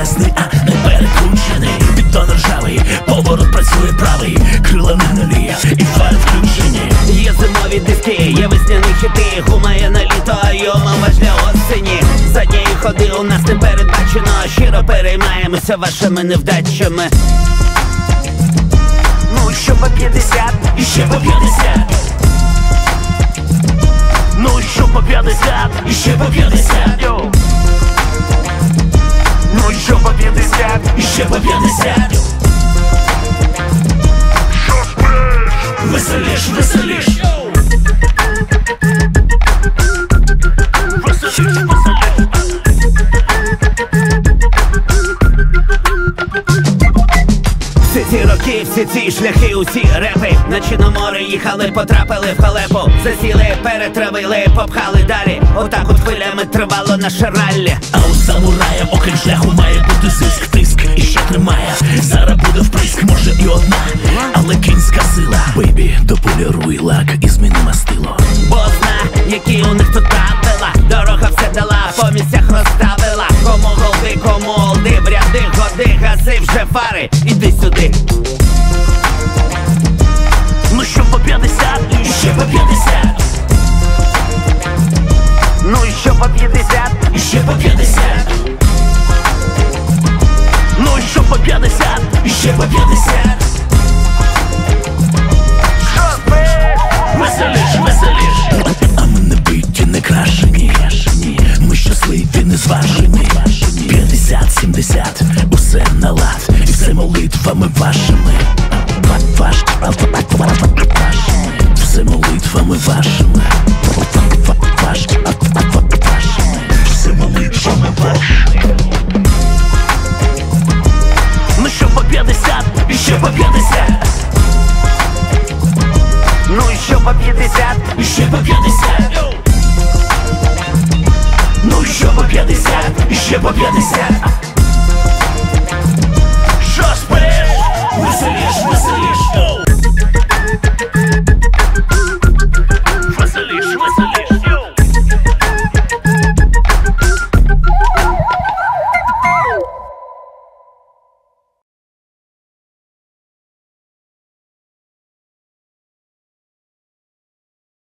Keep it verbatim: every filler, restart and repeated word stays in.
колесний, а не перекручений. Піддон ржавий, поворот працює правий, крила не гнилі і фари включені. Є зимові диски, є весняні хіти, гума є на літо, а йомова ж для осені. Задньої ходи у нас не передбачено, щиро переймаємося вашими невдачами. Ну що по п'ятдесят, І ще по п'ятдесят. ну що по п'ятдесят, І ще по п'ятдесят. йоу. Ну що по п'ятдесят, І ще по п'ятдесят. Веселіш, веселіш. веселіш, веселіш. Всі ці роки, всі ці шляхи, усі репи наче на море їхали, потрапили в халепу. Засіли, перетравили, попхали далі. Отак от хвилями тривало наше раллі. А у самурая окрім шляху має бути зиск, тиск і ще тримає. Зараз буде вприск, може і одна, але кінська сила. Бейбі, дополіруй лак і зміни мастило. Бо зна, які у них тут правила. Дорога все дала, по місцях розставила. Кому голди, кому олди, в ряди годи, гаси вже фари, іди сюди. Ну що по п'ятдесят, І ще по п'ятдесят. ну що по п'ятдесят, І ще по п'ятдесят. ну що по п'ятдесят. І ще по п'ятдесят. Веселіш, веселіш. А ми не биті, не крашені. Ми щасливі, не зважені. П'ятдесят, сімдесят, усе на лад. І все молитвами вашими. Ваш, вашими. Все молитвами вашими. Ваш, вашими. Все молитвами вашими. Ну що по п'ятдесят, І ще по п'ятдесят. ну що по п'ятдесят. І ще по п'ятдесят. Ну що по п'ятдесят. І ще по п'ятдесят.